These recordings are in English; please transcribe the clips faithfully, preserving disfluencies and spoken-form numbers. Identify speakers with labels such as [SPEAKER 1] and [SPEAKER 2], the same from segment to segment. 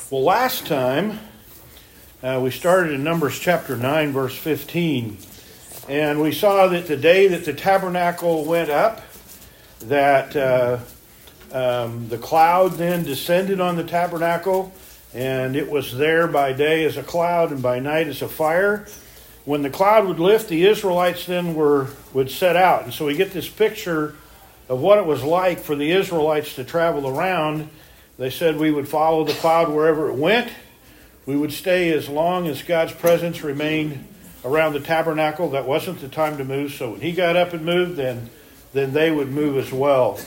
[SPEAKER 1] Well, last time uh, we started in Numbers chapter nine, verse fifteen, and we saw that the day that the tabernacle went up, that uh, um, the cloud then descended on the tabernacle, and it was there by day as a cloud and by night as a fire. When the cloud would lift, the Israelites then were would set out, and so we get this picture of what it was like for the Israelites to travel around. They said we would follow the cloud wherever it went. We would stay as long as God's presence remained around the tabernacle. That wasn't the time to move. So when he got up and moved, then, then they would move as well.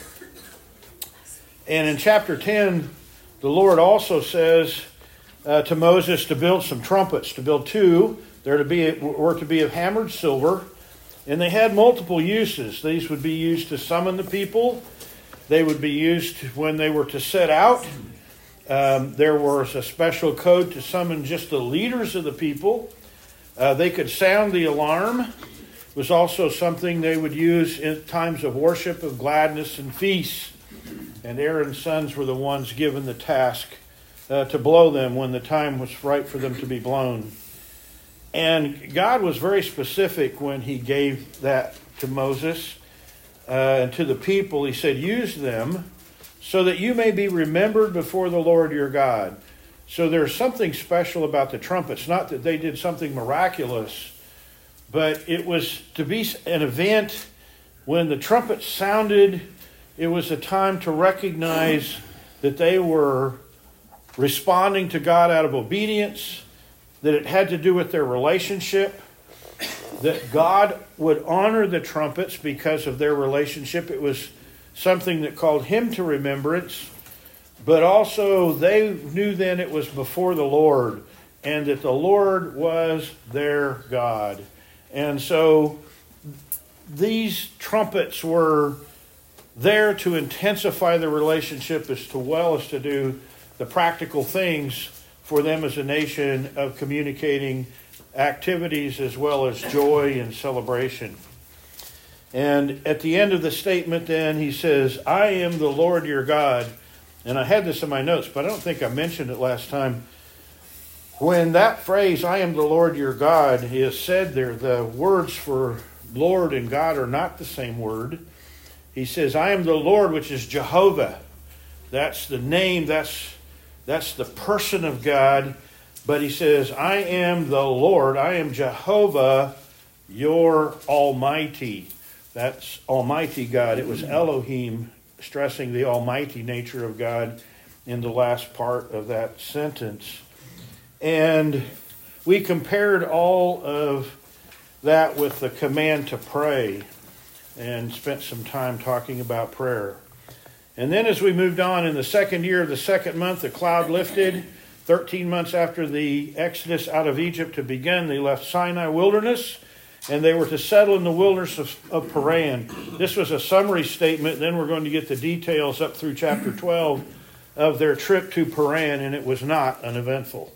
[SPEAKER 1] And in chapter ten, the Lord also says uh, to Moses to build some trumpets, to build two. They're to be were to be of hammered silver. And they had multiple uses. These would be used to summon the people. They would be used when they were to set out. Um, there was a special code to summon just the leaders of the people. Uh, they could sound the alarm. It was also something they would use in times of worship, of gladness, and feasts. And Aaron's sons were the ones given the task uh, to blow them when the time was right for them to be blown. And God was very specific when he gave that to Moses. Uh, and to the people, he said, use them so that you may be remembered before the Lord your God. So there's something special about the trumpets. Not that they did something miraculous, but it was to be an event when the trumpet sounded. It was a time to recognize that they were responding to God out of obedience, that it had to do with their relationship, that God would honor the trumpets because of their relationship. It was something that called him to remembrance, but also they knew then it was before the Lord, and that the Lord was their God. And so these trumpets were there to intensify the relationship as to well as to do the practical things for them as a nation of communicating activities as well as joy and celebration. And at the end of the statement then he says, I am the Lord your God. And I had this in my notes, but I don't think I mentioned it last time. When that phrase, I am the Lord your God, is said there, the words for Lord and God are not the same word. He says, I am the Lord, which is Jehovah. That's the name, that's, that's the person of God. But he says, I am the Lord, I am Jehovah, your Almighty. That's Almighty God. It was Elohim, stressing the almighty nature of God in the last part of that sentence. And we compared all of that with the command to pray and spent some time talking about prayer. And then as we moved on, in the second year of the second month, the cloud lifted. Thirteen months after the exodus out of Egypt had begun, they left Sinai wilderness, and they were to settle in the wilderness of, of Paran. This was a summary statement. Then we're going to get the details up through chapter twelve of their trip to Paran, and it was not uneventful.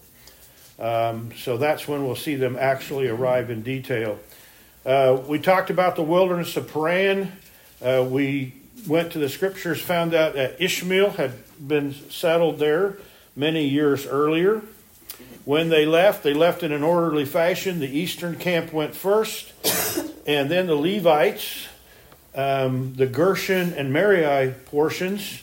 [SPEAKER 1] Um, so that's when we'll see them actually arrive in detail. Uh, we talked about the wilderness of Paran. Uh, we went to the scriptures, found out that Ishmael had been settled there many years earlier. When they left, they left in an orderly fashion. The eastern camp went first, and then the Levites, um, the Gershon and Merari portions,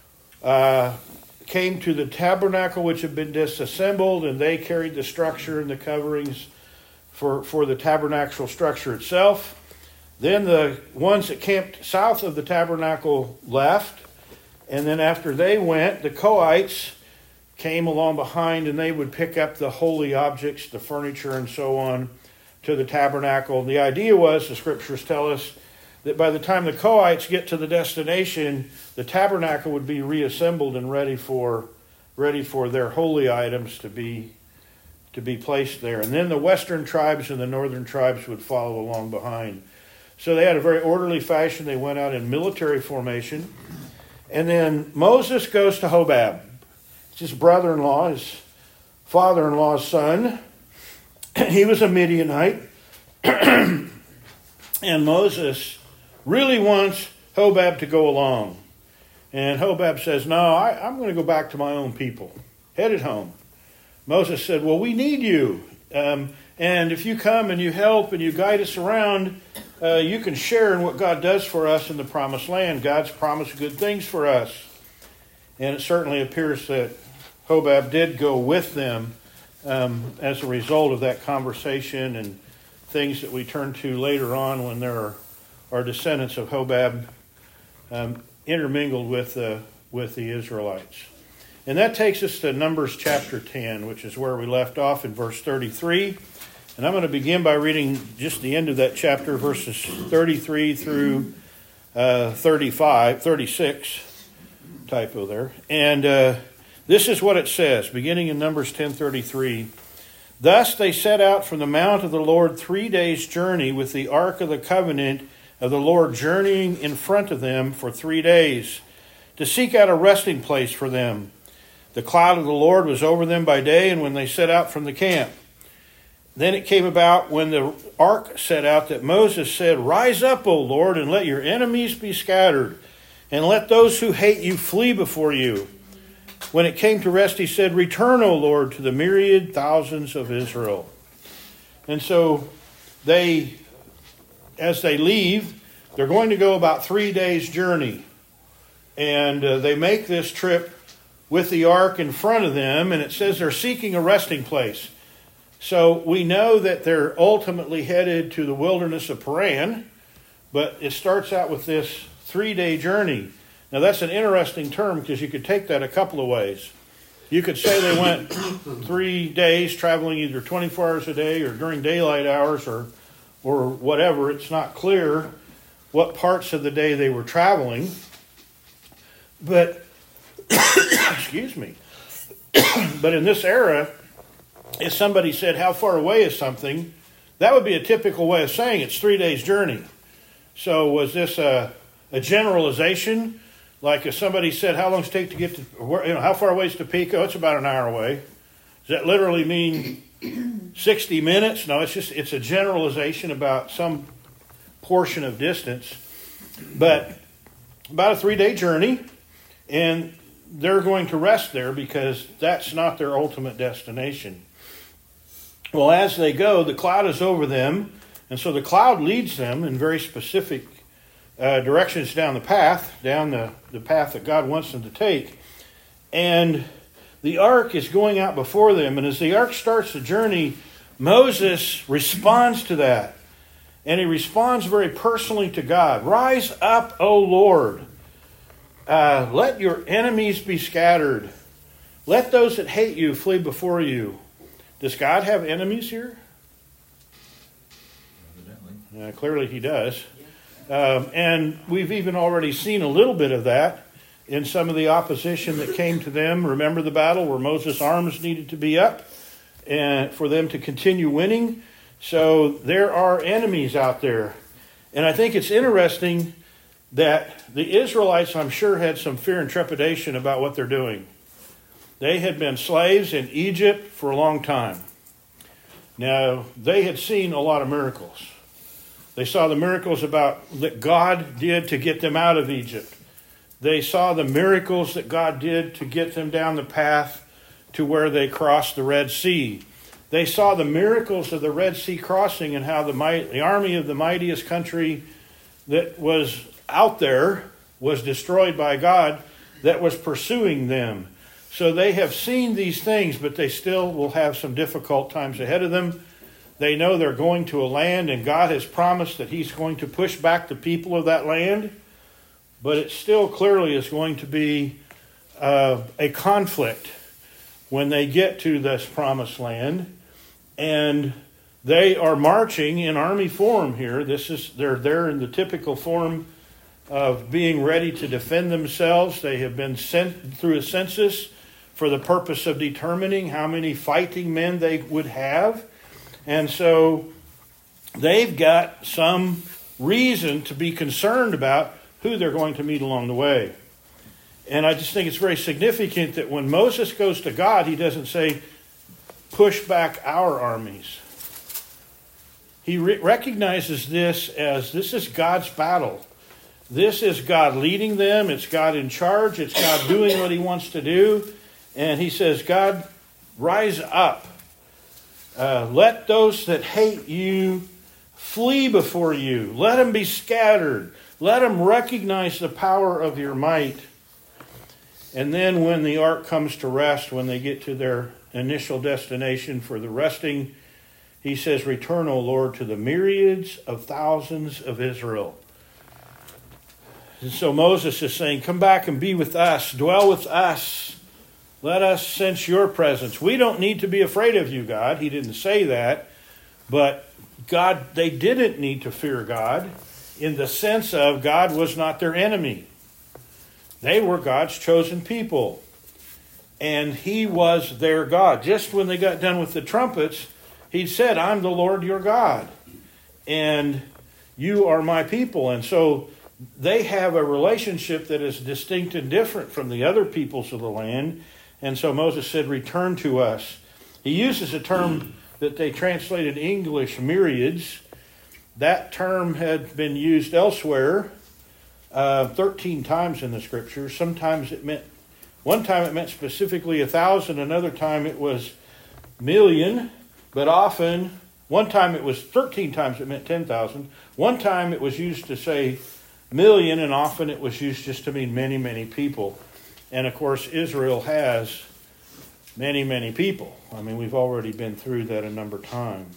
[SPEAKER 1] uh, came to the tabernacle which had been disassembled, and they carried the structure and the coverings for, for the tabernacle structure itself. Then the ones that camped south of the tabernacle left, and then after they went, the Kohites came along behind, and they would pick up the holy objects, the furniture and so on, to the tabernacle. The idea was, the scriptures tell us, that by the time the Kohites get to the destination, the tabernacle would be reassembled and ready for ready for their holy items to be to be placed there. And then the western tribes and the northern tribes would follow along behind. So they had a very orderly fashion. They went out in military formation. And then Moses goes to Hobab. His brother-in-law, his father-in-law's son. He was a Midianite. And Moses really wants Hobab to go along. And Hobab says, no, I, I'm going to go back to my own people. headed home. Moses said, well, we need you. Um, and if you come and you help and you guide us around, uh, you can share in what God does for us in the promised land. God's promised good things for us. And it certainly appears that Hobab did go with them um, as a result of that conversation and things that we turn to later on when there are, are descendants of Hobab um, intermingled with, uh, with the Israelites. And that takes us to Numbers chapter ten, which is where we left off in verse thirty-three. And I'm going to begin by reading just the end of that chapter, verses thirty-three through uh, thirty-five, thirty-six, typo there. And uh, this is what it says, beginning in Numbers ten thirty-three. Thus they set out from the mount of the Lord three days' journey with the ark of the covenant of the Lord journeying in front of them for three days to seek out a resting place for them. The cloud of the Lord was over them by day, and when they set out from the camp. Then it came about when the ark set out that Moses said, rise up, O Lord, and let your enemies be scattered, and let those who hate you flee before you. When it came to rest, he said, return, O Lord, to the myriad thousands of Israel. And so they, as they leave, they're going to go about three days' journey. And uh, they make this trip with the ark in front of them, and it says they're seeking a resting place. So we know that they're ultimately headed to the wilderness of Paran, but it starts out with this three-day journey. Now that's an interesting term because you could take that a couple of ways. You could say they went three days traveling either twenty-four hours a day or during daylight hours or or whatever. It's not clear what parts of the day they were traveling. But, excuse me, but in this era, if somebody said, how far away is something, that would be a typical way of saying it's three days' journey. So was this a, a generalization? Like if somebody said, how long does it take to get to, you know, how far away is Topeka? It's about an hour away. Does that literally mean sixty minutes? No, it's just, it's a generalization about some portion of distance. But about a three-day journey, and they're going to rest there because that's not their ultimate destination. Well, as they go, the cloud is over them, and so the cloud leads them in very specific uh, directions down the path, down the, the path that God wants them to take. And the ark is going out before them, and as the ark starts the journey, Moses responds to that. And he responds very personally to God. Rise up, O Lord. Uh, let your enemies be scattered. Let those that hate you flee before you. Does God have enemies here? Evidently. Uh, clearly he does. Um, and we've even already seen a little bit of that in some of the opposition that came to them. Remember the battle where Moses' arms needed to be up and for them to continue winning? So there are enemies out there. And I think it's interesting that the Israelites, I'm sure, had some fear and trepidation about what they're doing. They had been slaves in Egypt for a long time. Now, they had seen a lot of miracles. They saw the miracles about that God did to get them out of Egypt. They saw the miracles that God did to get them down the path to where they crossed the Red Sea. They saw the miracles of the Red Sea crossing and how the, might, the army of the mightiest country that was out there was destroyed by God that was pursuing them. So they have seen these things, but they still will have some difficult times ahead of them. They know they're going to a land, and God has promised that he's going to push back the people of that land. But it still clearly is going to be uh, a conflict when they get to this promised land. And they are marching in army form here. This is they're there in the typical form of being ready to defend themselves. They have been sent through a census for the purpose of determining how many fighting men they would have. And so they've got some reason to be concerned about who they're going to meet along the way. And I just think it's very significant that when Moses goes to God, he doesn't say, push back our armies. He re- recognizes this as this is God's battle. This is God leading them. It's God in charge. It's God doing what he wants to do. And he says, God, rise up. Uh, let those that hate you flee before you. Let them be scattered. Let them recognize the power of your might. And then when the ark comes to rest, when they get to their initial destination for the resting, he says, return, O Lord, to the myriads of thousands of Israel. And so Moses is saying, come back and be with us. Dwell with us. Let us sense your presence. We don't need to be afraid of you, God. He didn't say that. But God, they didn't need to fear God in the sense of God was not their enemy. They were God's chosen people. And he was their God. Just when they got done with the trumpets, he said, I'm the Lord your God. And you are my people. And so they have a relationship that is distinct and different from the other peoples of the land. And so Moses said, return to us. He uses a term that they translated English, myriads. That term had been used elsewhere uh, thirteen times in the scriptures. Sometimes it meant, one time it meant specifically a thousand, another time it was million, but often, one time it was thirteen times it meant ten thousand. One time it was used to say million, and often it was used just to mean many, many people. And of course, Israel has many, many people. I mean, we've already been through that a number of times.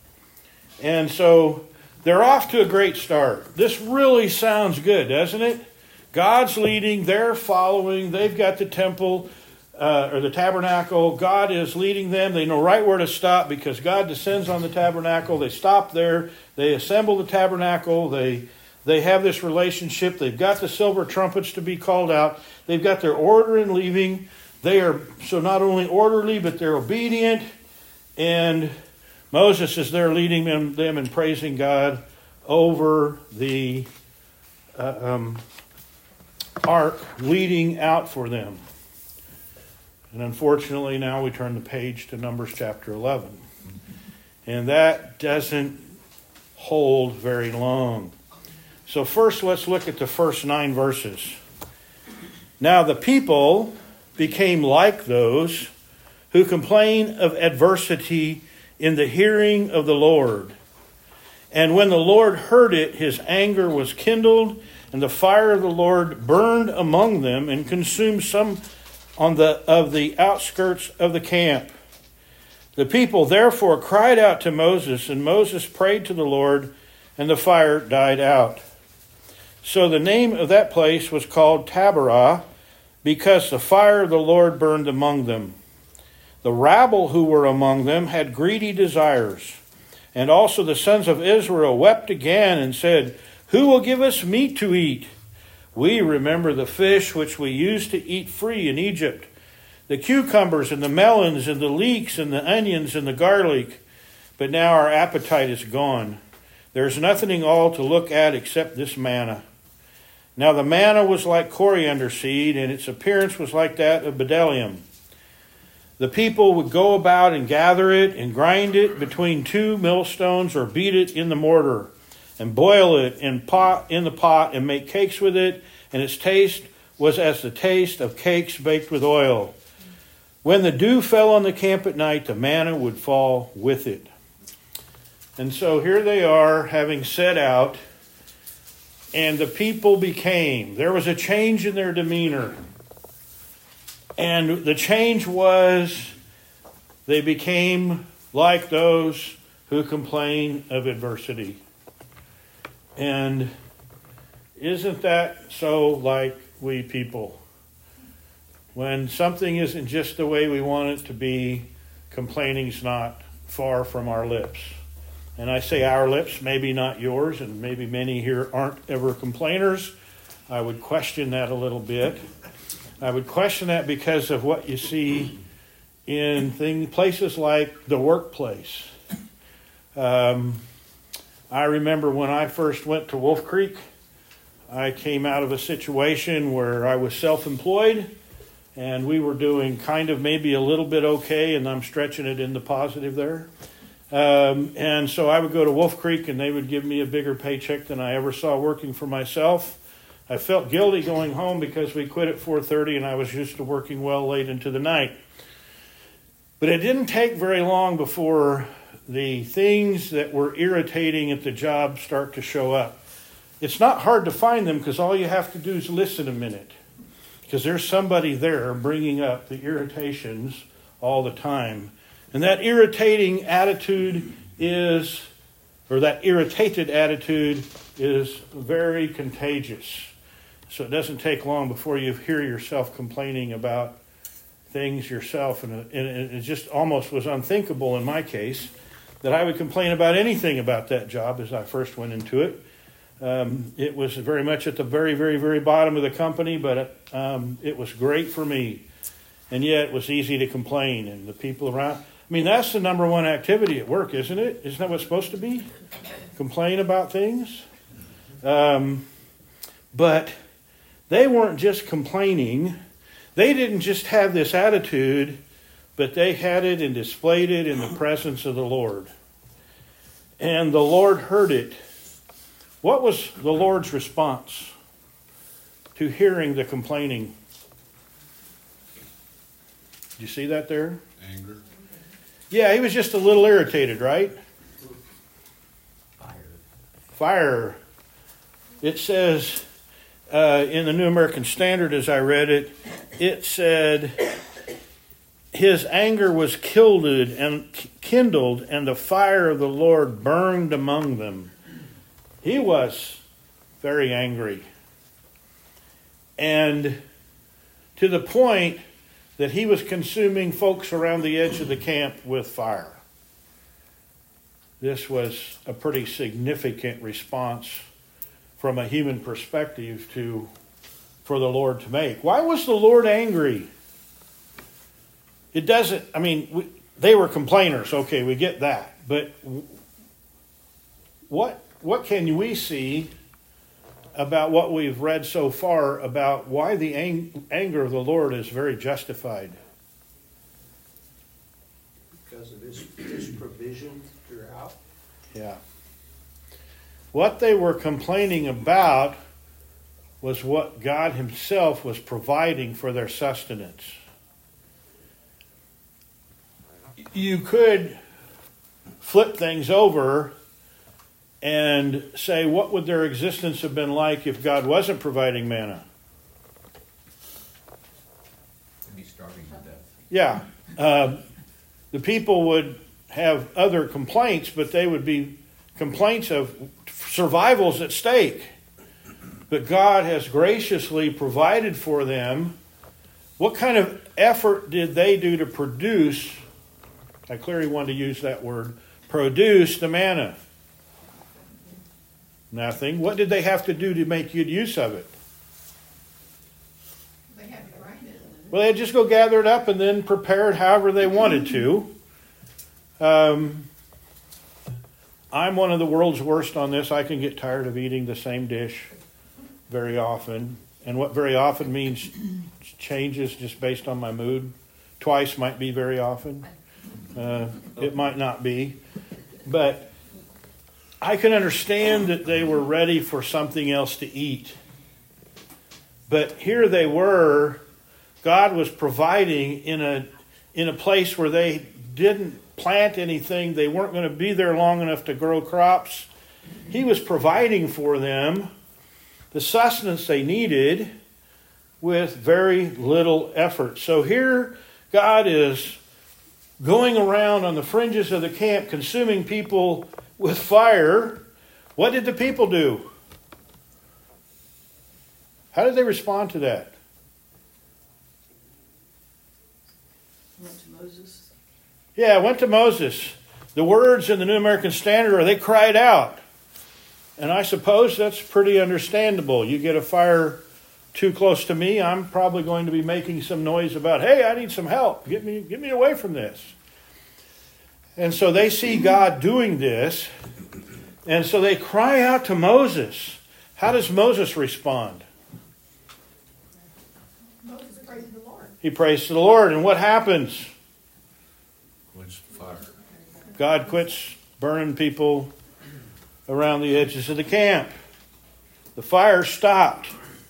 [SPEAKER 1] And so they're off to a great start. This really sounds good, doesn't it? God's leading, they're following, they've got the temple uh, or the tabernacle. God is leading them. They know right where to stop because God descends on the tabernacle. They stop there. They assemble the tabernacle. They They have this relationship. They've got the silver trumpets to be called out. They've got their order in leaving. They are so not only orderly, but they're obedient. And Moses is there leading them, them and praising God over the uh, um, ark leading out for them. And unfortunately, now we turn the page to Numbers chapter eleven. And that doesn't hold very long. So first, let's look at the first nine verses. Now the people became like those who complain of adversity in the hearing of the Lord. And when the Lord heard it, his anger was kindled, and the fire of the Lord burned among them and consumed some on the of the outskirts of the camp. The people therefore cried out to Moses, and Moses prayed to the Lord, and the fire died out. So the name of that place was called Taberah, because the fire of the Lord burned among them. The rabble who were among them had greedy desires. And also the sons of Israel wept again and said, who will give us meat to eat? We remember the fish which we used to eat free in Egypt, the cucumbers and the melons and the leeks and the onions and the garlic. But now our appetite is gone. There's nothing all to look at except this manna. Now the manna was like coriander seed, and its appearance was like that of bdellium. The people would go about and gather it and grind it between two millstones or beat it in the mortar and boil it in pot in the pot and make cakes with it, and its taste was as the taste of cakes baked with oil. When the dew fell on the camp at night, the manna would fall with it. And so here they are, having set out, and the people became, there was a change in their demeanor. And the change was they became like those who complain of adversity. And isn't that so like we people? When something isn't just the way we want it to be, complaining's not far from our lips. And I say our lips, maybe not yours, and maybe many here aren't ever complainers. I would question that a little bit. I would question that because of what you see in thing, places like the workplace. Um, I remember when I first went to Wolf Creek, I came out of a situation where I was self-employed, and we were doing kind of maybe a little bit okay, and I'm stretching it into positive there. Um, and so I would go to Wolf Creek, and they would give me a bigger paycheck than I ever saw working for myself. I felt guilty going home because we quit at four thirty and I was used to working well late into the night. But it didn't take very long before the things that were irritating at the job start to show up. It's not hard to find them because all you have to do is listen a minute. Because there's somebody there bringing up the irritations all the time. And that irritating attitude is, or that irritated attitude is very contagious. So it doesn't take long before you hear yourself complaining about things yourself. And it just almost was unthinkable in my case that I would complain about anything about that job as I first went into it. Um, it was very much at the very, very, very bottom of the company, but it, um, it was great for me. And yet it was easy to complain. And the people around, I mean, that's the number one activity at work, isn't it? Isn't that what it's supposed to be? Complain about things? Um, but they weren't just complaining. They didn't just have this attitude, but they had it and displayed it in the presence of the Lord. And the Lord heard it. What was the Lord's response to hearing the complaining? Did you see that there?
[SPEAKER 2] Anger.
[SPEAKER 1] Yeah, he was just a little irritated, right?
[SPEAKER 3] Fire.
[SPEAKER 1] Fire. It says uh, in the New American Standard, as I read it, it said, his anger was kindled and kindled, and the fire of the Lord burned among them. He was very angry. And to the point that he was consuming folks around the edge of the camp with fire. This was a pretty significant response from a human perspective to for the Lord to make. Why was the Lord angry? It doesn't, I mean, we, they were complainers. Okay, we get that. But what what can we see about what we've read so far about why the ang- anger of the Lord is very justified?
[SPEAKER 3] Because of his, his provision throughout.
[SPEAKER 1] Yeah. What they were complaining about was what God himself was providing for their sustenance. You could flip things over and say, what would their existence have been like if God wasn't providing manna?
[SPEAKER 2] They'd be starving to death.
[SPEAKER 1] Yeah. Uh, the people would have other complaints, but they would be complaints of survival's at stake. But God has graciously provided for them. What kind of effort did they do to produce? I clearly wanted to use that word. Produce the manna. Nothing. What did they have to do to make good use of it?
[SPEAKER 4] They had to grind it.
[SPEAKER 1] Well, they'd just go gather it up and then prepare it however they wanted to. Um, I'm one of the world's worst on this. I can get tired of eating the same dish very often. And what very often means changes just based on my mood. Twice might be very often. Uh, it might not be. But I can understand that they were ready for something else to eat. But here they were. God was providing in a in a place where they didn't plant anything. They weren't going to be there long enough to grow crops. He was providing for them the sustenance they needed with very little effort. So here God is going around on the fringes of the camp, consuming people with fire. What did the people do? How did they respond to that?
[SPEAKER 4] Went to Moses.
[SPEAKER 1] Yeah, went to Moses. The words in the New American Standard are they cried out. And I suppose that's pretty understandable. You get a fire too close to me, I'm probably going to be making some noise about, hey, I need some help. Get me, get me away from this. And so they see God doing this. And so they cry out to Moses. How does Moses respond?
[SPEAKER 4] Moses praised the Lord.
[SPEAKER 1] He prays to the Lord. And what happens?
[SPEAKER 2] Quench the fire.
[SPEAKER 1] God quits burning people around the edges of the camp. The fire stopped.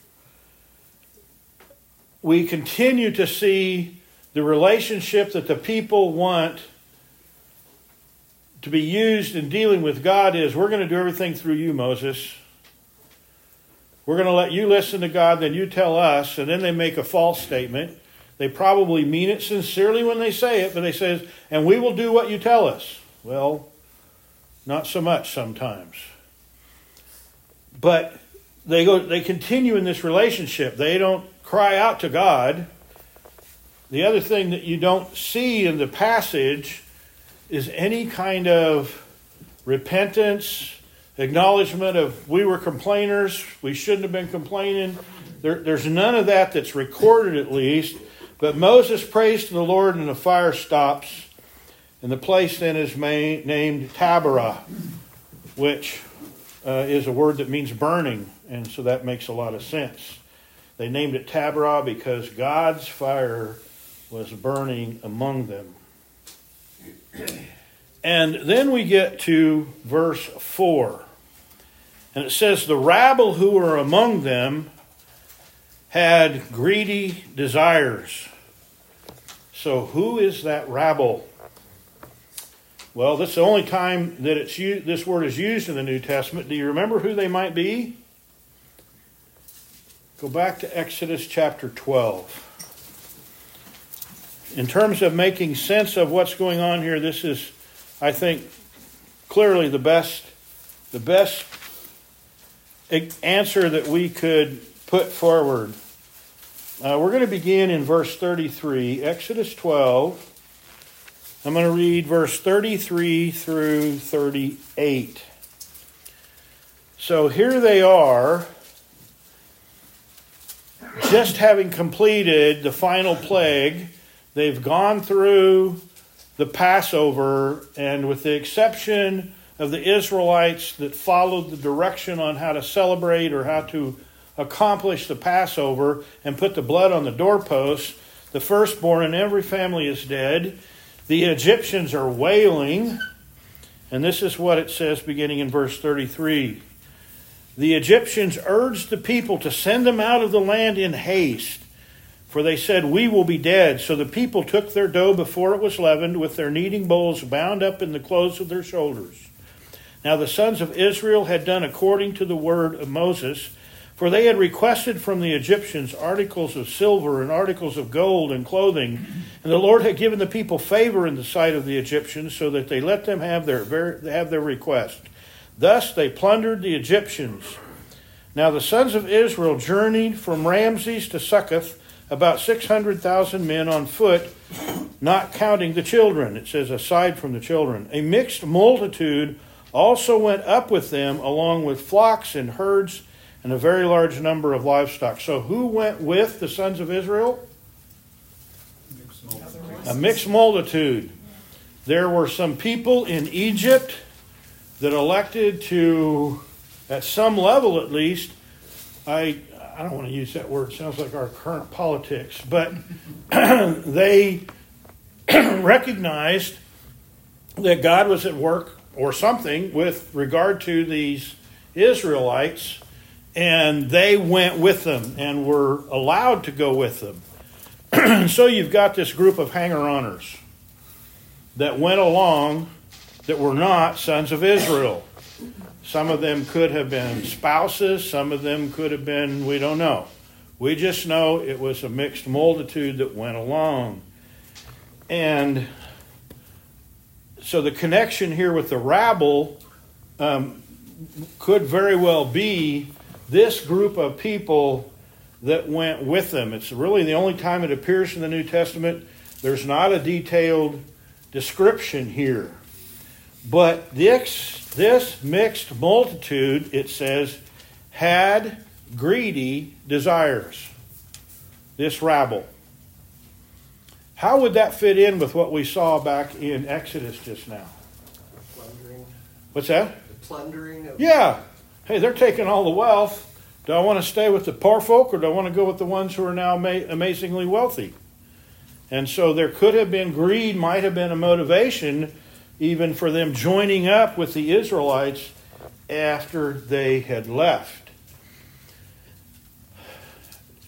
[SPEAKER 1] we continue to see the relationship that the people want to be used in dealing with God is, we're going to do everything through you, Moses. We're going to let you listen to God, then you tell us, and then they make a false statement. They probably mean it sincerely when they say it, but they say, and we will do what you tell us. Well, not so much sometimes. But they go they continue in this relationship. They don't cry out to God. The other thing that you don't see in the passage is any kind of repentance, acknowledgement of we were complainers, we shouldn't have been complaining. There, there's none of that that's recorded at least. But Moses prays to the Lord and the fire stops. And the place then is ma- named Taberah, which uh, is a word that means burning. And so that makes a lot of sense. They named it Taberah because God's fire was burning among them. And then we get to verse four. And it says, the rabble who were among them had greedy desires. So who is that rabble? Well, this is the only time that it's used, this word is used in the New Testament. Do you remember who they might be? Go back to Exodus chapter twelve. In terms of making sense of what's going on here, this is, I think, clearly the best, the best answer that we could put forward. Uh, we're going to begin in verse thirty-three, Exodus twelve. I'm going to read verse thirty-three through thirty-eight. So here they are, just having completed the final plague. They've gone through the Passover, and with the exception of the Israelites that followed the direction on how to celebrate or how to accomplish the Passover and put the blood on the doorposts, the firstborn in every family is dead. The Egyptians are wailing, and this is what it says beginning in verse thirty-three. The Egyptians urged the people to send them out of the land in haste, for they said, we will be dead. So the people took their dough before it was leavened, with their kneading bowls bound up in the clothes of their shoulders. Now the sons of Israel had done according to the word of Moses, for they had requested from the Egyptians articles of silver and articles of gold and clothing. And the Lord had given the people favor in the sight of the Egyptians, so that they let them have their, have their request. Thus they plundered the Egyptians. Now the sons of Israel journeyed from Ramses to Succoth, about six hundred thousand men on foot, not counting the children. It says, aside from the children. A mixed multitude also went up with them, along with flocks and herds, and a very large number of livestock. So who went with the sons of Israel? A mixed multitude. There were some people in Egypt that elected to, at some level at least, I I don't want to use that word, it sounds like our current politics, but they recognized that God was at work or something with regard to these Israelites, and they went with them and were allowed to go with them. So you've got this group of hanger-oners that went along that were not sons of Israel. Some of them could have been spouses. Some of them could have been, we don't know. We just know it was a mixed multitude that went along. And so the connection here with the rabble um, could very well be this group of people that went with them. It's really the only time it appears in the New Testament. There's not a detailed description here. But this, this mixed multitude, it says, had greedy desires. This rabble. How would that fit in with what we saw back in Exodus just now?
[SPEAKER 3] Plundering.
[SPEAKER 1] What's that?
[SPEAKER 3] The plundering of...
[SPEAKER 1] Yeah. Hey, they're taking all the wealth. Do I want to stay with the poor folk, or do I want to go with the ones who are now ama- amazingly wealthy? And so there could have been greed, might have been a motivation even for them joining up with the Israelites after they had left.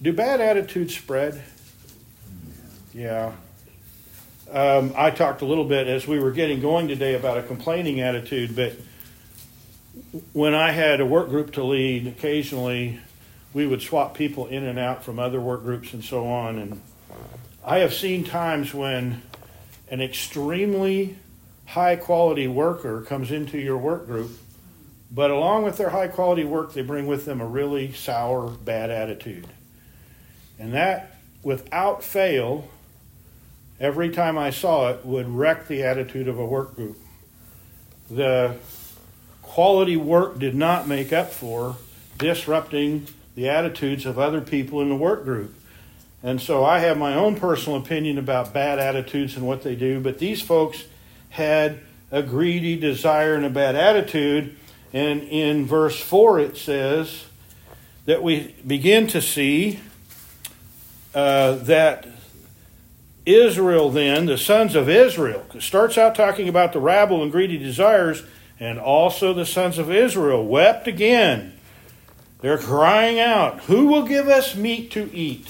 [SPEAKER 1] Do bad attitudes spread? Yeah. Um, I talked a little bit as we were getting going today about a complaining attitude, but when I had a work group to lead, occasionally we would swap people in and out from other work groups and so on. And I have seen times when an extremely high quality worker comes into your work group, but along with their high quality work, they bring with them a really sour, bad attitude. And that, without fail, every time I saw it, would wreck the attitude of a work group. The quality work did not make up for disrupting the attitudes of other people in the work group. And so I have my own personal opinion about bad attitudes and what they do, but these folks had a greedy desire and a bad attitude. And in verse four it says that we begin to see uh, that Israel then, the sons of Israel, starts out talking about the rabble and greedy desires, and also the sons of Israel wept again. They're crying out, "Who will give us meat to eat?"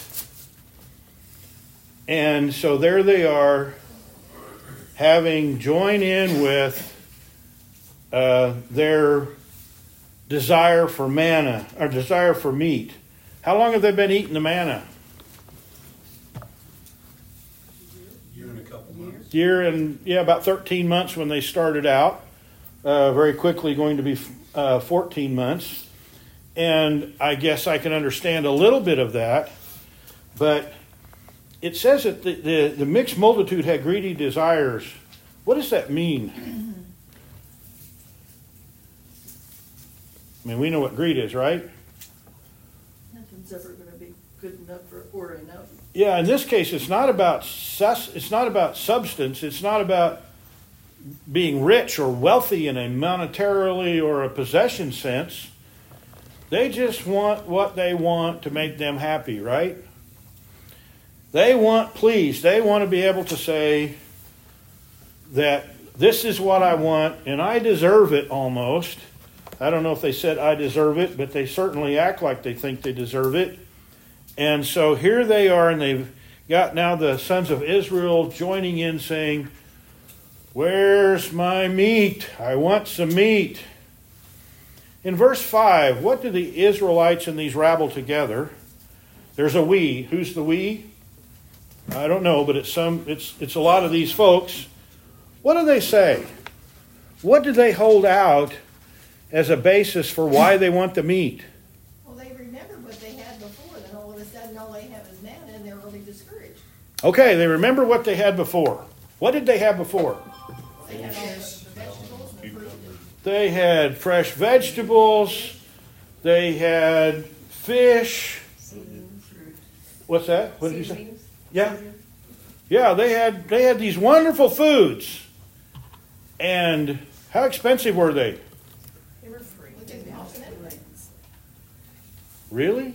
[SPEAKER 1] And so there they are, having joined in with uh, their desire for manna, or desire for meat. How long have they been eating the manna?
[SPEAKER 3] Year and a couple months.
[SPEAKER 1] Year and, yeah, about thirteen months when they started out. Uh, very quickly going to be uh, fourteen months. And I guess I can understand a little bit of that. But it says that the, the, the mixed multitude had greedy desires. What does that mean? I mean, we know what greed is, right?
[SPEAKER 4] Nothing's ever going to be good enough or, or enough.
[SPEAKER 1] Yeah, in this case, it's not about sus, it's not about substance. It's not about being rich or wealthy in a monetarily or a possession sense. They just want what they want to make them happy, right? They want please. They want to be able to say that this is what I want and I deserve it almost. I don't know if they said I deserve it, but they certainly act like they think they deserve it. And so here they are, and they've got now the sons of Israel joining in saying, "Where's my meat? I want some meat." In verse five, what do the Israelites and these rabble together? There's a we. Who's the we? I don't know, but it's some. It's it's a lot of these folks. What do they say? What do they hold out as a basis for why they want the meat?
[SPEAKER 4] Well, they remembered what they had before, then all of a sudden all they have is manna, and they're really discouraged.
[SPEAKER 1] Okay, they remember what they had before. What did they have before?
[SPEAKER 4] They had all the the vegetables and the fruit.
[SPEAKER 1] They had fresh vegetables. They had fish. What's that? What did you say? Yeah. Yeah, they had they had these wonderful foods. And how expensive were they?
[SPEAKER 4] They were free. Within the house and everything.
[SPEAKER 1] Really?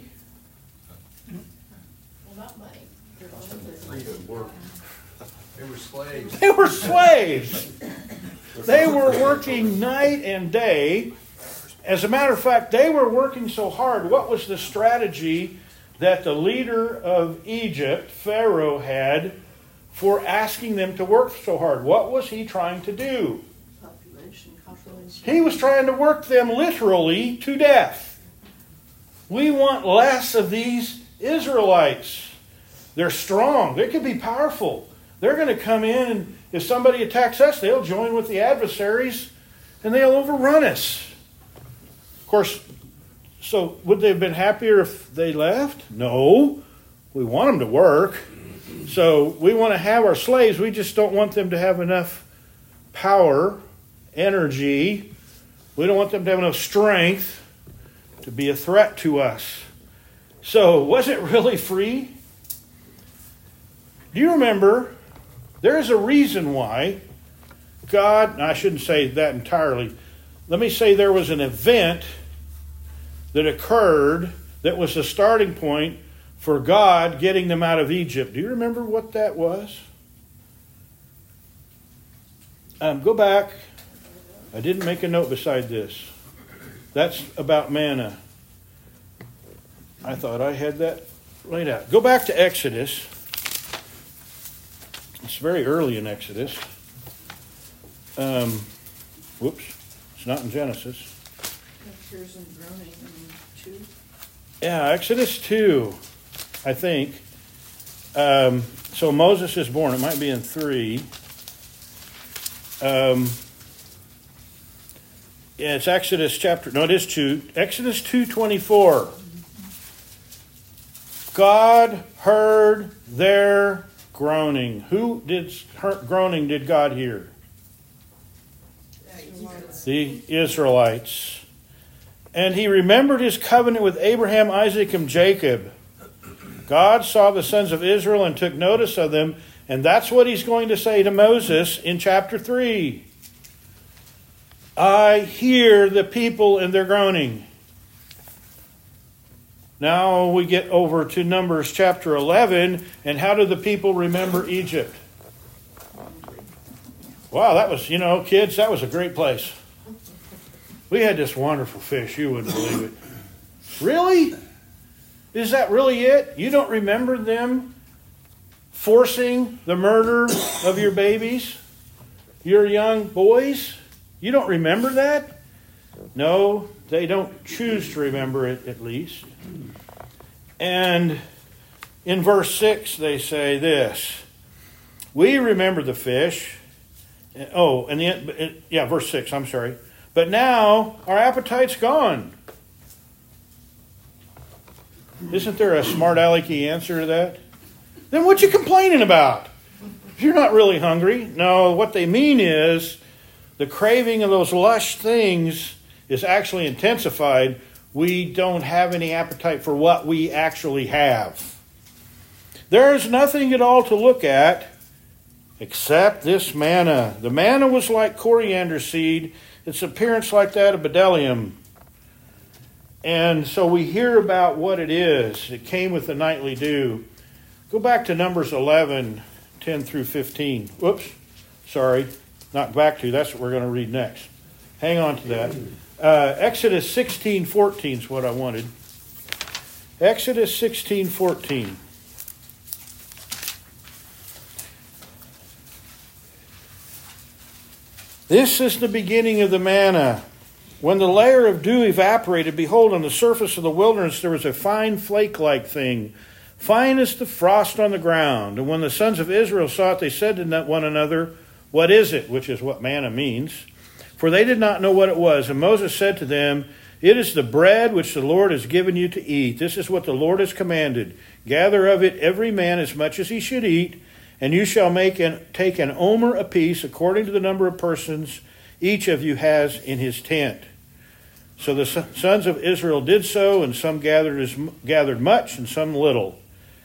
[SPEAKER 4] Well, not money. They're all in business.
[SPEAKER 3] Free to work.
[SPEAKER 2] They were slaves.
[SPEAKER 1] They were slaves. They were working night and day. As a matter of fact, they were working so hard. What was the strategy that the leader of Egypt, Pharaoh, had for asking them to work so hard? What was he trying to do?
[SPEAKER 4] Population, population.
[SPEAKER 1] He was trying to work them literally to death. We want less of these Israelites. They're strong. They could be powerful. They're going to come in, and if somebody attacks us, they'll join with the adversaries and they'll overrun us. Of course, so would they have been happier if they left? No. We want them to work. So we want to have our slaves. We just don't want them to have enough power, energy. We don't want them to have enough strength to be a threat to us. So was it really free? Do you remember? There's a reason why God, I shouldn't say that entirely. Let me say there was an event that occurred that was the starting point for God getting them out of Egypt. Do you remember what that was? Um, go back. I didn't make a note beside this. That's about manna. I thought I had that laid out. Go back to Exodus. It's very early in Exodus. Um, whoops. It's not in Genesis.
[SPEAKER 5] Appears in groaning in two.
[SPEAKER 1] Yeah, Exodus two, I think. Um, so Moses is born. It might be in three. Um, yeah, it's Exodus chapter. No, it is two. Exodus two twenty-four. God heard their groaning. Who did groaning? Did God hear? The Israelites. And he remembered his covenant with Abraham, Isaac, and Jacob. God saw the sons of Israel and took notice of them. And that's what he's going to say to Moses in chapter three. I hear the people in their groaning. Now we get over to Numbers chapter eleven. And how do the people remember Egypt? Wow, that was, you know, kids, that was a great place. We had this wonderful fish. You wouldn't believe it. Really? Is that really it? You don't remember them forcing the murder of your babies? Your young boys? You don't remember that? No, they don't choose to remember it, at least. And in verse six, they say this. We remember the fish. Oh, and the, yeah, verse six, I'm sorry. But now our appetite's gone. Isn't there a smart alecky answer to that? Then what you complaining about? If you're not really hungry. No, what they mean is the craving of those lush things is actually intensified. We don't have any appetite for what we actually have. There's nothing at all to look at except this manna. The manna was like coriander seed. Its appearance like that of bdellium. And so we hear about what it is. It came with the nightly dew. Go back to Numbers eleven, ten through fifteen. Whoops, sorry. Not back to, that's what we're going to read next. Hang on to that. Uh, Exodus sixteen fourteen is what I wanted. Exodus sixteen fourteen. This is the beginning of the manna. When the layer of dew evaporated, behold, on the surface of the wilderness there was a fine flake-like thing, fine as the frost on the ground. And when the sons of Israel saw it, they said to one another, what is it? Which is what manna means. For they did not know what it was. And Moses said to them, it is the bread which the Lord has given you to eat. This is what the Lord has commanded. Gather of it every man as much as he should eat, and you shall make an, take an omer apiece according to the number of persons each of you has in his tent. So the sons of Israel did so, and some gathered, as, gathered much, and some little.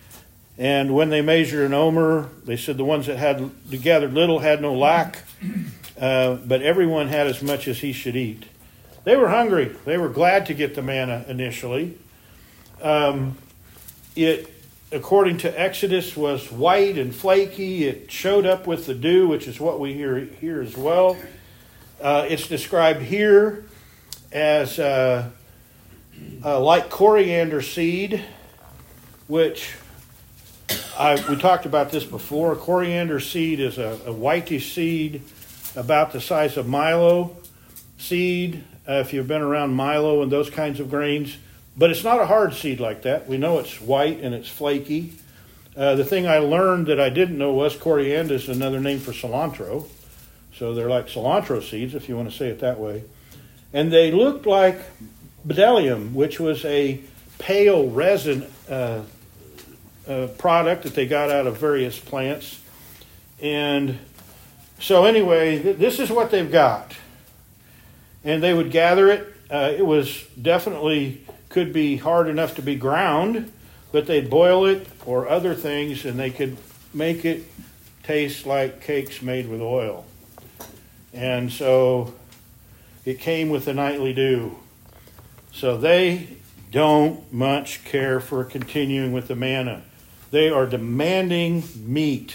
[SPEAKER 1] And when they measured an omer, they said the ones that had gathered little had no lack, uh, but everyone had as much as he should eat. They were hungry. They were glad to get the manna initially. Um, it, according to Exodus, was white and flaky. It showed up with the dew, which is what we hear here as well. Uh, it's described here as uh, uh, like coriander seed, which I, we talked about this before. Coriander seed is a, a whitish seed about the size of Milo seed, uh, if you've been around Milo and those kinds of grains. But it's not a hard seed like that. We know it's white and it's flaky. Uh, the thing I learned that I didn't know was coriander is another name for cilantro. So they're like cilantro seeds, if you want to say it that way. And they looked like bdellium, which was a pale resin uh, uh, product that they got out of various plants. And so anyway, th- this is what they've got. And they would gather it. Uh, it was definitely could be hard enough to be ground, but they'd boil it or other things, and they could make it taste like cakes made with oil. And so it came with the nightly dew. So they don't much care for continuing with the manna. They are demanding meat.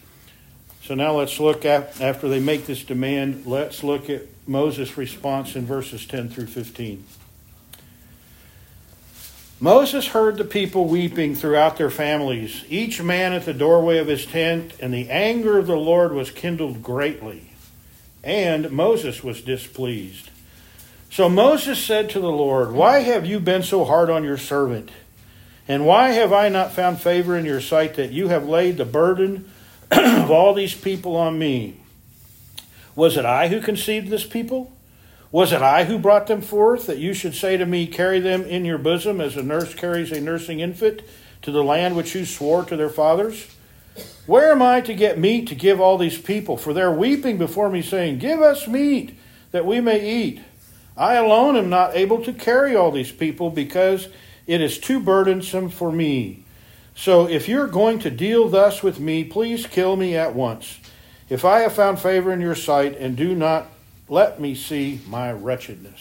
[SPEAKER 1] So now let's look at, after they make this demand, let's look at Moses' response in verses ten through fifteen. Moses heard the people weeping throughout their families, each man at the doorway of his tent, and the anger of the Lord was kindled greatly, and Moses was displeased. So Moses said to the Lord, "Why have you been so hard on your servant? And why have I not found favor in your sight that you have laid the burden of all these people on me? Was it I who conceived this people? Was it I who brought them forth, that you should say to me, 'Carry them in your bosom as a nurse carries a nursing infant to the land which you swore to their fathers?' Where am I to get meat to give all these people? For they're weeping before me, saying, 'Give us meat that we may eat.' I alone am not able to carry all these people, because it is too burdensome for me. So if you're going to deal thus with me, please kill me at once, if I have found favor in your sight, and do not let me see my wretchedness."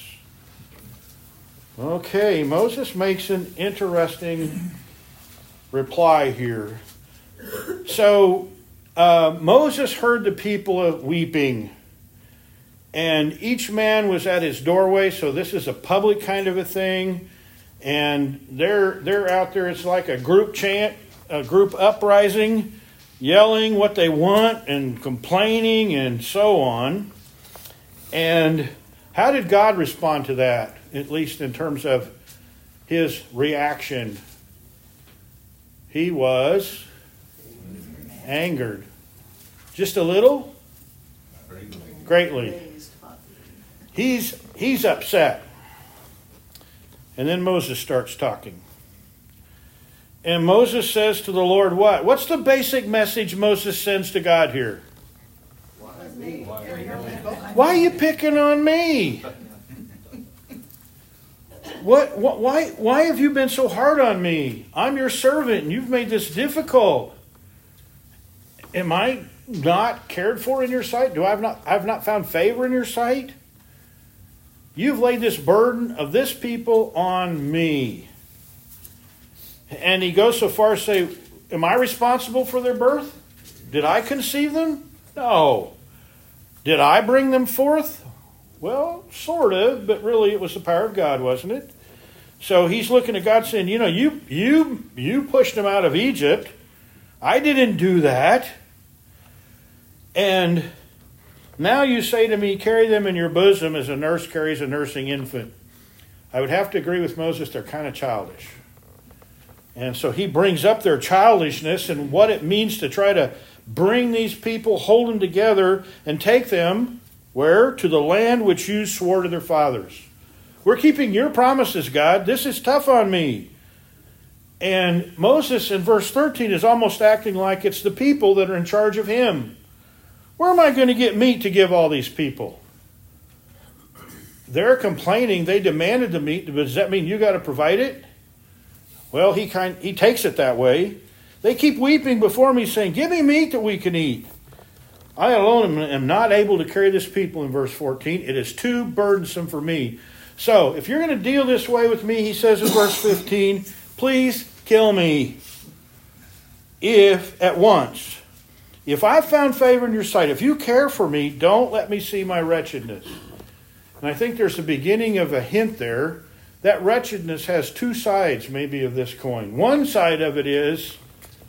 [SPEAKER 1] Okay, Moses makes an interesting reply here. So uh, Moses heard the people weeping, and each man was at his doorway, so this is a public kind of a thing. And they're they're out there. It's like a group chant, a group uprising, yelling what they want and complaining and so on. And how did God respond to that, at least in terms of his reaction? He was angered. Just a little? Greatly. He's he's upset. And then Moses starts talking. And Moses says to the Lord, what? What's the basic message Moses sends to God here? Why are you picking on me? What, what, why, why have you been so hard on me? I'm your servant, and you've made this difficult. Am I not cared for in your sight? Do I have not, I've not found favor in your sight? You've laid this burden of this people on me. And he goes so far as to say, am I responsible for their birth? Did I conceive them? No. Did I bring them forth? Well, sort of, but really it was the power of God, wasn't it? So he's looking at God saying, you know, you you you pushed them out of Egypt. I didn't do that. And now you say to me, carry them in your bosom as a nurse carries a nursing infant. I would have to agree with Moses, they're kind of childish. And so he brings up their childishness and what it means to try to bring these people, hold them together, and take them, where? To the land which you swore to their fathers. We're keeping your promises, God. This is tough on me. And Moses in verse thirteen is almost acting like it's the people that are in charge of him. Where am I going to get meat to give all these people? They're complaining. They demanded the meat. Does that mean you got to provide it? Well, he kind he takes it that way. They keep weeping before me, saying, "Give me meat that we can eat." I alone am not able to carry this people, in verse fourteen. It is too burdensome for me. So, if you're going to deal this way with me, he says in verse fifteen, please kill me. If, at once, if I've found favor in your sight, if you care for me, don't let me see my wretchedness. And I think there's a beginning of a hint there. That wretchedness has two sides, maybe, of this coin. One side of it is,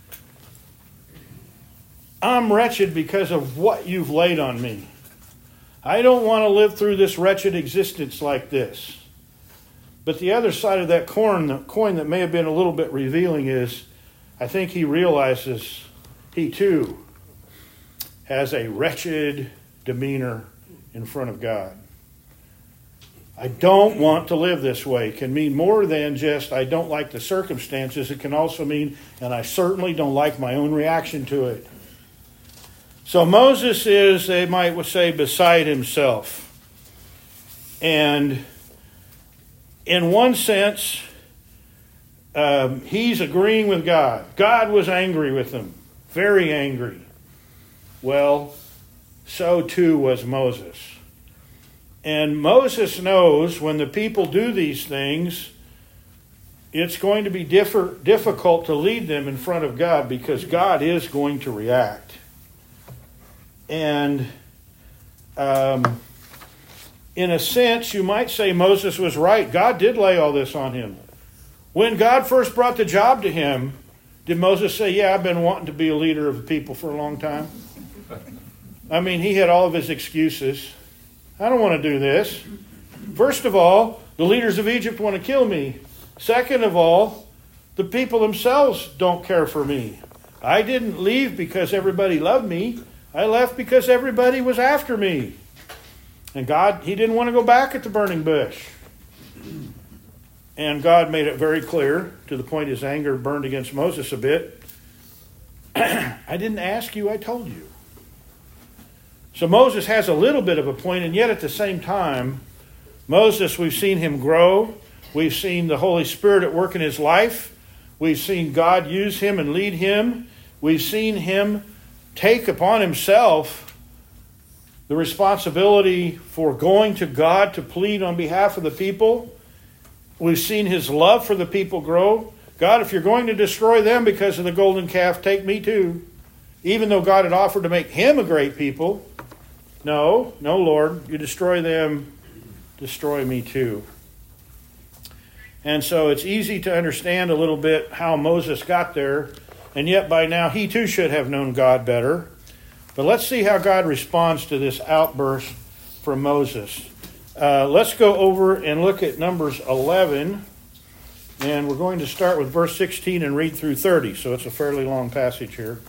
[SPEAKER 1] I'm wretched because of what you've laid on me. I don't want to live through this wretched existence like this. But the other side of that coin, the coin that may have been a little bit revealing is, I think he realizes he too has a wretched demeanor in front of God. I don't want to live this way. It can mean more than just I don't like the circumstances. It can also mean, and I certainly don't like my own reaction to it. So Moses is, they might say, beside himself. And in one sense, um, he's agreeing with God. God was angry with them, very angry. Well, so too was Moses. And Moses knows when the people do these things, it's going to be differ, difficult to lead them in front of God because God is going to react. And um, in a sense, you might say Moses was right. God did lay all this on him. When God first brought the job to him, did Moses say, yeah, I've been wanting to be a leader of the people for a long time? I mean, he had all of his excuses. I don't want to do this. First of all, the leaders of Egypt want to kill me. Second of all, the people themselves don't care for me. I didn't leave because everybody loved me. I left because everybody was after me. And God, he didn't want to go back at the burning bush. And God made it very clear, to the point his anger burned against Moses a bit. I didn't ask you, I told you. So Moses has a little bit of a point, and yet at the same time, Moses, we've seen him grow. We've seen the Holy Spirit at work in his life. We've seen God use him and lead him. We've seen him take upon himself the responsibility for going to God to plead on behalf of the people. We've seen his love for the people grow. God, if you're going to destroy them because of the golden calf, take me too. Even though God had offered to make him a great people. No, no, Lord, you destroy them, destroy me too. And so it's easy to understand a little bit how Moses got there, and yet by now he too should have known God better. But let's see how God responds to this outburst from Moses. Uh, let's go over and look at Numbers eleven, and we're going to start with verse sixteen and read through thirty, so it's a fairly long passage here.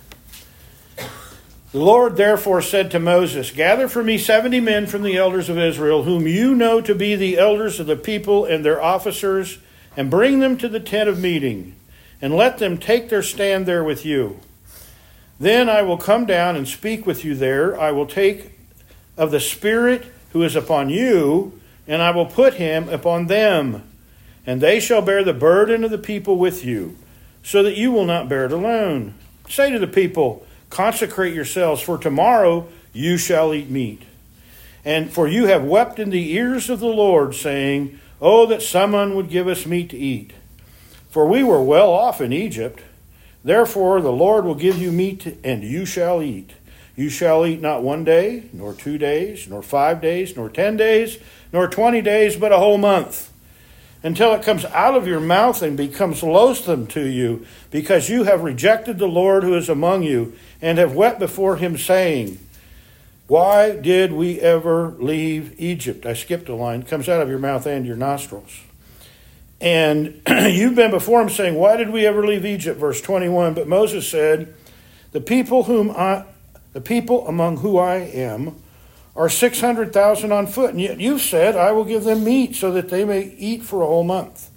[SPEAKER 1] The Lord therefore said to Moses, gather for me seventy men from the elders of Israel, whom you know to be the elders of the people and their officers, and bring them to the tent of meeting, and let them take their stand there with you. Then I will come down and speak with you there. I will take of the Spirit who is upon you, and I will put him upon them. And they shall bear the burden of the people with you, so that you will not bear it alone. Say to the people, consecrate yourselves, for tomorrow you shall eat meat. And for you have wept in the ears of the Lord, saying, oh, that someone would give us meat to eat. For we were well off in Egypt. Therefore the Lord will give you meat, and you shall eat. You shall eat not one day, nor two days, nor five days, nor ten days, nor twenty days, but a whole month, until it comes out of your mouth and becomes loathsome to you, because you have rejected the Lord who is among you, and have wept before him, saying, why did we ever leave Egypt? I skipped a line. It comes out of your mouth and your nostrils. And you've been before him saying, why did we ever leave Egypt? Verse twenty-one, but Moses said, the people whom I... The people among who I am are six hundred thousand on foot, and yet you said, I will give them meat so that they may eat for a whole month.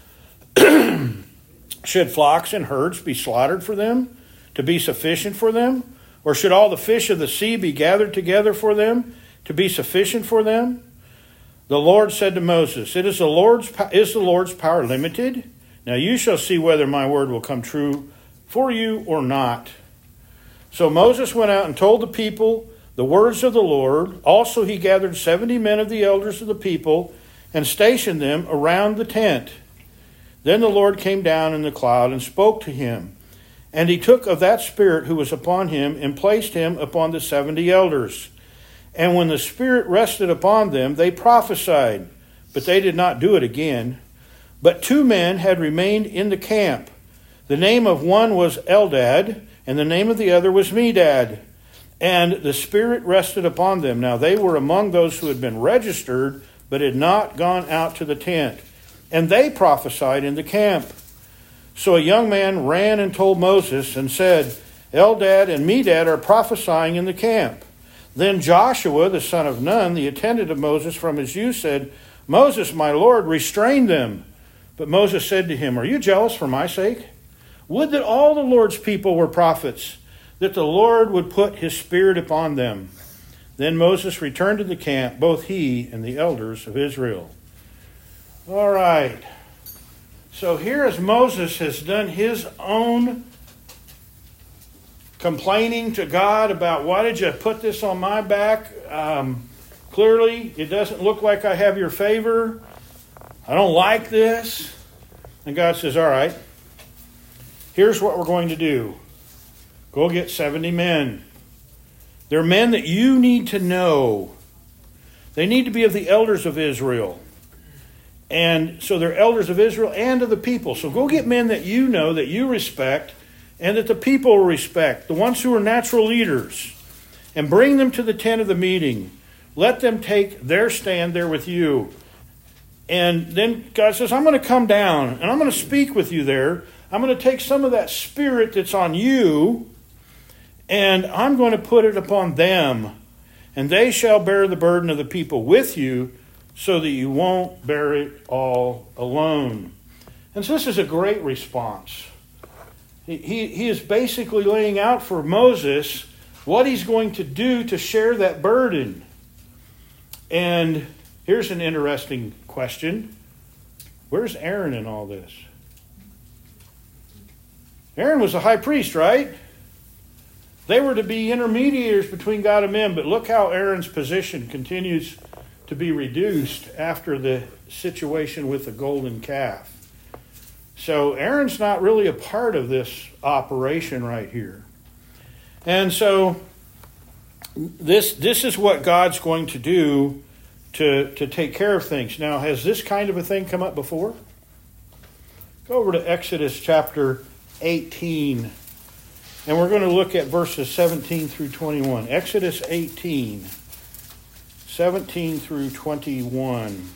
[SPEAKER 1] Should flocks and herds be slaughtered for them, to be sufficient for them? Or should all the fish of the sea be gathered together for them, to be sufficient for them? The Lord said to Moses, It is the Lord's is the Lord's power limited? Now you shall see whether my word will come true for you or not. So Moses went out and told the people the words of the Lord. Also he gathered seventy men of the elders of the people and stationed them around the tent. Then the Lord came down in the cloud and spoke to him. And he took of that Spirit who was upon him and placed him upon the seventy elders. And when the Spirit rested upon them, they prophesied, but they did not do it again. But two men had remained in the camp. The name of one was Eldad, and the name of the other was Medad. And the Spirit rested upon them. Now they were among those who had been registered, but had not gone out to the tent. And they prophesied in the camp. So a young man ran and told Moses and said, Eldad and Medad are prophesying in the camp. Then Joshua, the son of Nun, the attendant of Moses from his youth, said, Moses, my Lord, restrain them. But Moses said to him, Are you jealous for my sake? Would that all the Lord's people were prophets, that the Lord would put his Spirit upon them. Then Moses returned to the camp, both he and the elders of Israel. All right. So here as Moses has done his own complaining to God about, why did you put this on my back? Um, clearly, it doesn't look like I have your favor. I don't like this. And God says, all right. Here's what we're going to do. Go get seventy men. They're men that you need to know. They need to be of the elders of Israel. And so they're elders of Israel and of the people. So go get men that you know, that you respect, and that the people respect, the ones who are natural leaders, and bring them to the tent of the meeting. Let them take their stand there with you. And then God says, I'm going to come down, and I'm going to speak with you there. I'm going to take some of that spirit that's on you, and I'm going to put it upon them. And they shall bear the burden of the people with you, so that you won't bear it all alone. And so this is a great response. He, he, he is basically laying out for Moses what he's going to do to share that burden. And here's an interesting question. Where's Aaron in all this? Aaron was the high priest, right? They were to be intermediaries between God and men, but look how Aaron's position continues to be reduced after the situation with the golden calf. So Aaron's not really a part of this operation right here. And so this this is what God's going to do to, to take care of things. Now, has this kind of a thing come up before? Go over to Exodus chapter eighteen, and we're going to look at verses seventeen through twenty-one. Exodus eighteen, seventeen through twenty-one.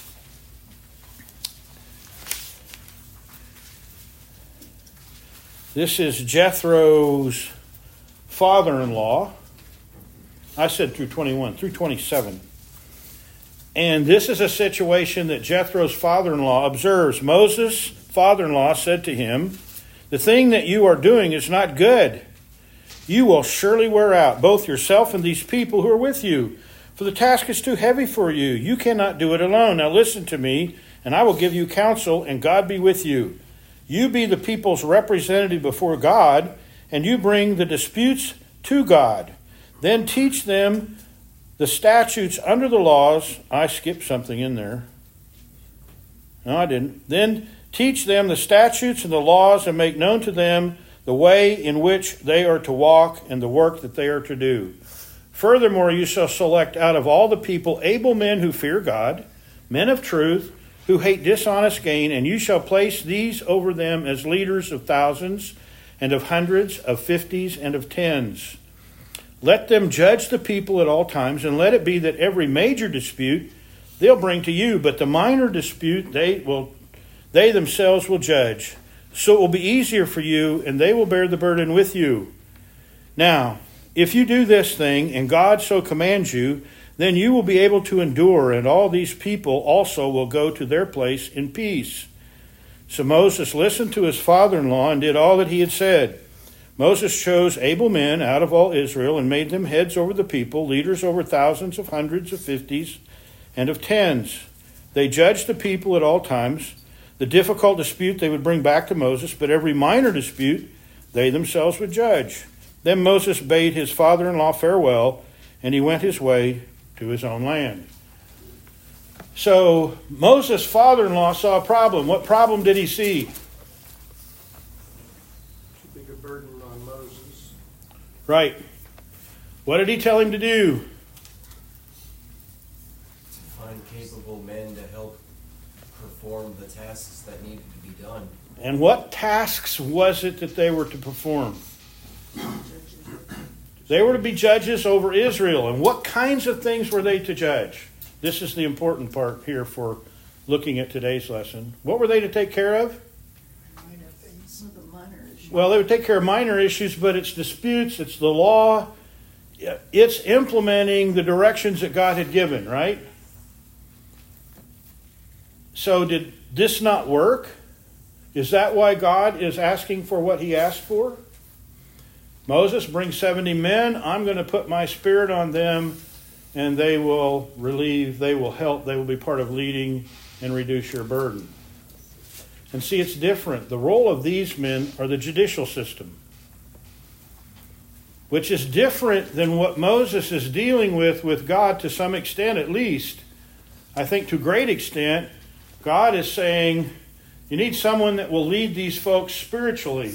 [SPEAKER 1] This is Jethro's father-in-law. I said through twenty-one, through twenty-seven. And this is a situation that Jethro's father-in-law observes. Moses' father-in-law said to him, the thing that you are doing is not good. You will surely wear out both yourself and these people who are with you, for the task is too heavy for you. You cannot do it alone. Now listen to me, and I will give you counsel, and God be with you. You be the people's representative before God, and you bring the disputes to God. Then teach them the statutes under the laws. I skipped something in there. No, I didn't. Then teach them the statutes and the laws, and make known to them the way in which they are to walk and the work that they are to do. Furthermore, you shall select out of all the people able men who fear God, men of truth, who hate dishonest gain, and you shall place these over them as leaders of thousands and of hundreds, of fifties, and of tens. Let them judge the people at all times, and let it be that every major dispute they'll bring to you, but the minor dispute they will they themselves will judge. So it will be easier for you, and they will bear the burden with you. Now, if you do this thing, and God so commands you, then you will be able to endure, and all these people also will go to their place in peace. So Moses listened to his father-in-law and did all that he had said. Moses chose able men out of all Israel and made them heads over the people, leaders over thousands, of hundreds, of fifties, and of tens. They judged the people at all times. The difficult dispute they would bring back to Moses, but every minor dispute they themselves would judge. Then Moses bade his father-in-law farewell, and he went his way to his own land. So Moses' father-in-law saw a problem. What problem did he see?
[SPEAKER 3] Too big a burden on Moses.
[SPEAKER 1] Right. What did he tell him to do?
[SPEAKER 6] Find capable men to help perform the tasks that needed to be done.
[SPEAKER 1] And what tasks was it that they were to perform? They were to be judges over Israel. And what kinds of things were they to judge? This is the important part here for looking at today's lesson. What were they to take care of?
[SPEAKER 5] Minor things. Some of the minor issues.
[SPEAKER 1] Well, they would take care of minor issues, but it's disputes, it's the law. It's implementing the directions that God had given, right? So did this not work? Is that why God is asking for what he asked for? Moses, bring seventy men. I'm going to put my spirit on them, and they will relieve, they will help, they will be part of leading and reduce your burden. And see, it's different. The role of these men are the judicial system, which is different than what Moses is dealing with with God to some extent, at least. I think to a great extent, God is saying, you need someone that will lead these folks spiritually.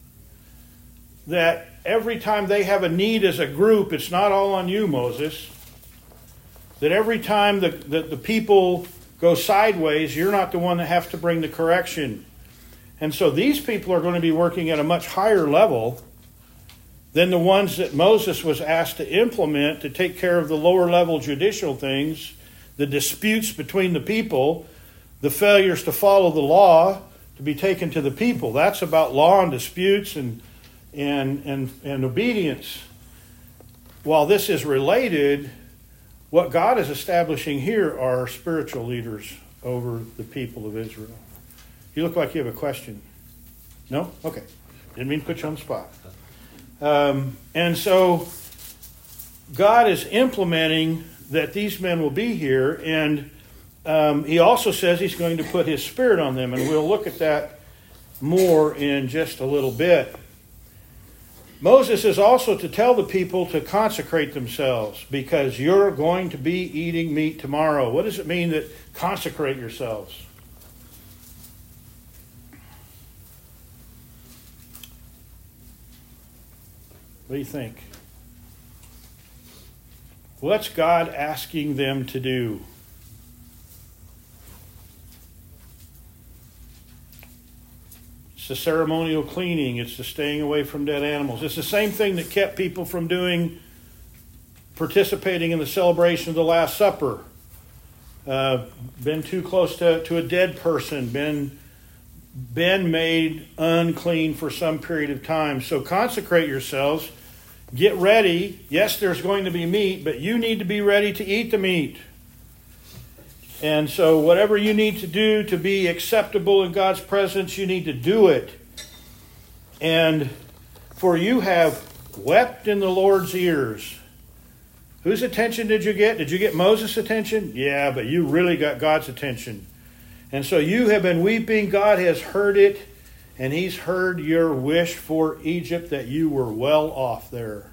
[SPEAKER 1] That every time they have a need as a group, it's not all on you, Moses. That every time the, the, the people go sideways, you're not the one that has to bring the correction. And so these people are going to be working at a much higher level than the ones that Moses was asked to implement to take care of the lower level judicial things, the disputes between the people, the failures to follow the law to be taken to the people. That's about law and disputes and and and, and obedience. While this is related, what God is establishing here are spiritual leaders over the people of Israel. You look like you have a question. No? Okay. Didn't mean to put you on the spot. Um, and so God is implementing that these men will be here, and um, he also says he's going to put his Spirit on them, and we'll look at that more in just a little bit. Moses is also to tell the people to consecrate themselves, because you're going to be eating meat tomorrow. What does it mean that consecrate yourselves? What do you think? What's God asking them to do? It's the ceremonial cleaning. It's the staying away from dead animals. It's the same thing that kept people from doing, participating in the celebration of the Last Supper. Uh, been too close to, to a dead person. Been, been made unclean for some period of time. So consecrate yourselves. Get ready. Yes, there's going to be meat, but you need to be ready to eat the meat. And so whatever you need to do to be acceptable in God's presence, you need to do it. And for you have wept in the Lord's ears. Whose attention did you get? Did you get Moses' attention? Yeah, but you really got God's attention. And so you have been weeping. God has heard it. And he's heard your wish for Egypt, that you were well off there.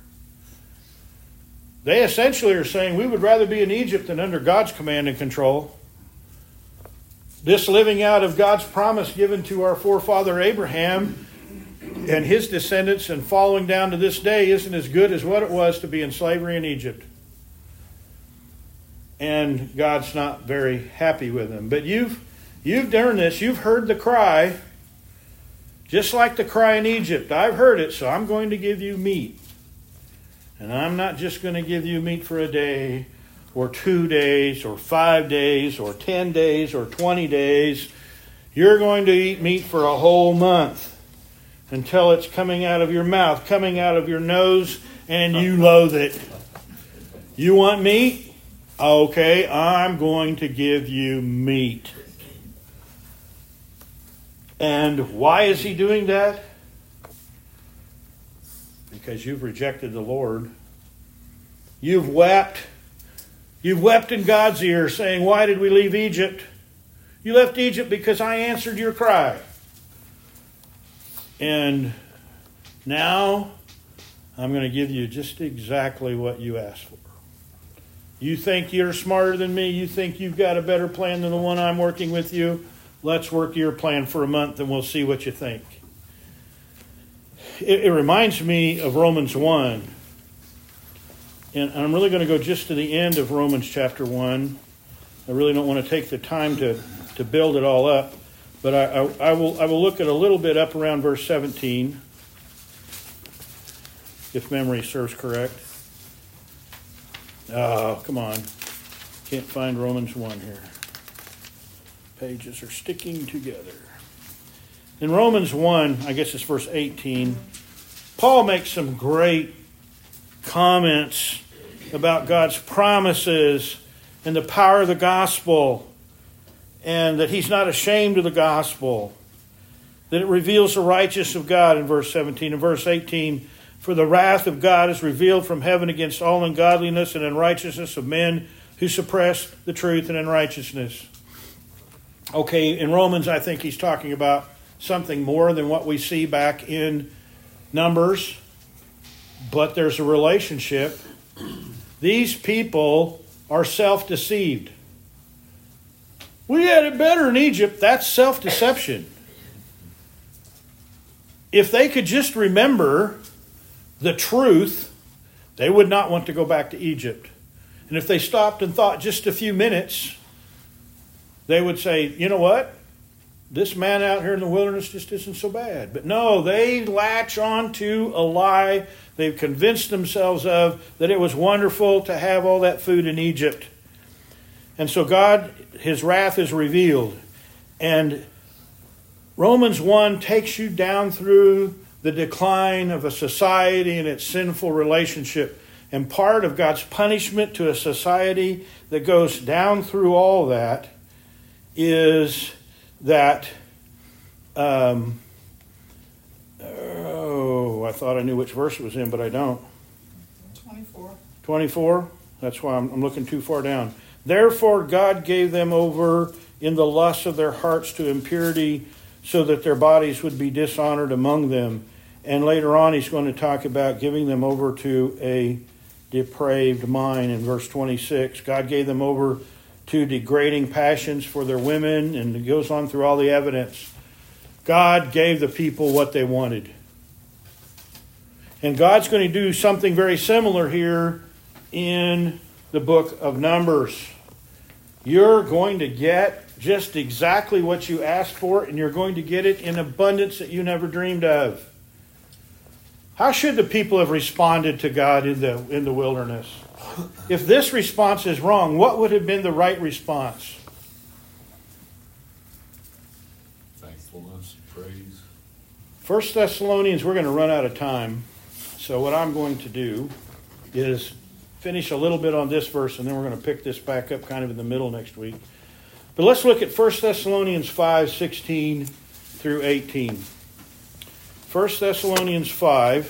[SPEAKER 1] They essentially are saying, we would rather be in Egypt than under God's command and control. This living out of God's promise given to our forefather Abraham and his descendants and following down to this day isn't as good as what it was to be in slavery in Egypt. And God's not very happy with them. But you've, you've done this. You've heard the cry. Just like the cry in Egypt, I've heard it, so I'm going to give you meat. And I'm not just going to give you meat for a day, or two days, or five days, or ten days, or twenty days. You're going to eat meat for a whole month until it's coming out of your mouth, coming out of your nose, and you loathe it. You want meat? Okay, I'm going to give you meat. And why is he doing that? Because you've rejected the Lord. You've wept. You've wept in God's ear, saying, why did we leave Egypt? You left Egypt because I answered your cry. And now I'm going to give you just exactly what you asked for. You think you're smarter than me? You think you've got a better plan than the one I'm working with you? Let's work your plan for a month and we'll see what you think. It, it reminds me of Romans one. And I'm really going to go just to the end of Romans chapter one. I really don't want to take the time to, to build it all up. But I, I, I will I will look at a little bit up around verse seventeen, if memory serves correct. Oh, come on. Can't find Romans one here. Pages are sticking together. In Romans one, I guess it's verse eighteen, Paul makes some great comments about God's promises and the power of the gospel, and that he's not ashamed of the gospel, that it reveals the righteousness of God in verse seventeen. In verse eighteen, for the wrath of God is revealed from heaven against all ungodliness and unrighteousness of men who suppress the truth and unrighteousness. Okay, in Romans, I think he's talking about something more than what we see back in Numbers, but there's a relationship. These people are self-deceived. We had it better in Egypt. That's self-deception. If they could just remember the truth, they would not want to go back to Egypt. And if they stopped and thought just a few minutes, they would say, you know what? This man out here in the wilderness just isn't so bad. But no, they latch on to a lie they've convinced themselves of, that it was wonderful to have all that food in Egypt. And so God, his wrath is revealed. And Romans one takes you down through the decline of a society and its sinful relationship. And part of God's punishment to a society that goes down through all that is that, um, oh, I thought I knew which verse it was in, but I don't.
[SPEAKER 5] Twenty-four.
[SPEAKER 1] twenty-four? That's why I'm, I'm looking too far down. Therefore God gave them over in the lust of their hearts to impurity, so that their bodies would be dishonored among them. And later on he's going to talk about giving them over to a depraved mind in verse twenty-six. God gave them over to degrading passions for their women, and it goes on through all the evidence. God gave the people what they wanted. And God's going to do something very similar here in the book of Numbers. You're going to get just exactly what you asked for, and you're going to get it in abundance that you never dreamed of. How should the people have responded to God in the in the wilderness? If this response is wrong, what would have been the right response?
[SPEAKER 7] Thankfulness, praise.
[SPEAKER 1] First Thessalonians, we're going to run out of time. So what I'm going to do is finish a little bit on this verse, and then we're going to pick this back up kind of in the middle next week. But let's look at First Thessalonians five, sixteen through eighteen. First Thessalonians five,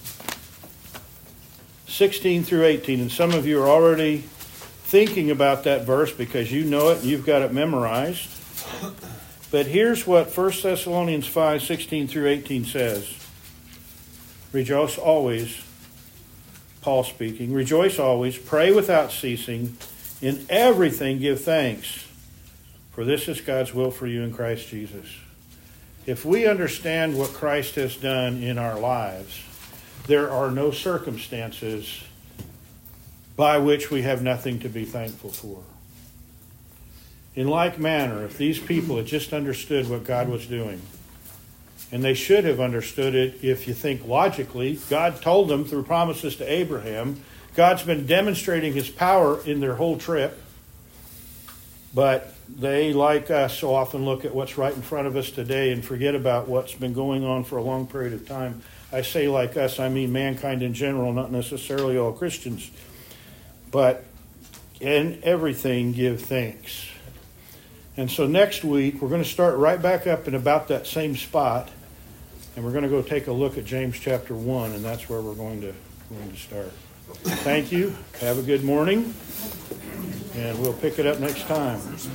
[SPEAKER 1] sixteen through eighteen. And some of you are already thinking about that verse because you know it and you've got it memorized. But here's what First Thessalonians five, sixteen through eighteen says. Rejoice always, Paul speaking. Rejoice always, pray without ceasing, in everything give thanks, for this is God's will for you in Christ Jesus. If we understand what Christ has done in our lives, there are no circumstances by which we have nothing to be thankful for. In like manner, if these people had just understood what God was doing, and they should have understood it if you think logically, God told them through promises to Abraham, God's been demonstrating his power in their whole trip, but they, like us, so often look at what's right in front of us today and forget about what's been going on for a long period of time. I say like us, I mean mankind in general, not necessarily all Christians. But in everything, give thanks. And so next week, we're going to start right back up in about that same spot, and we're going to go take a look at James chapter one, and that's where we're going to, going to start. Thank you. Have a good morning, and we'll pick it up next time.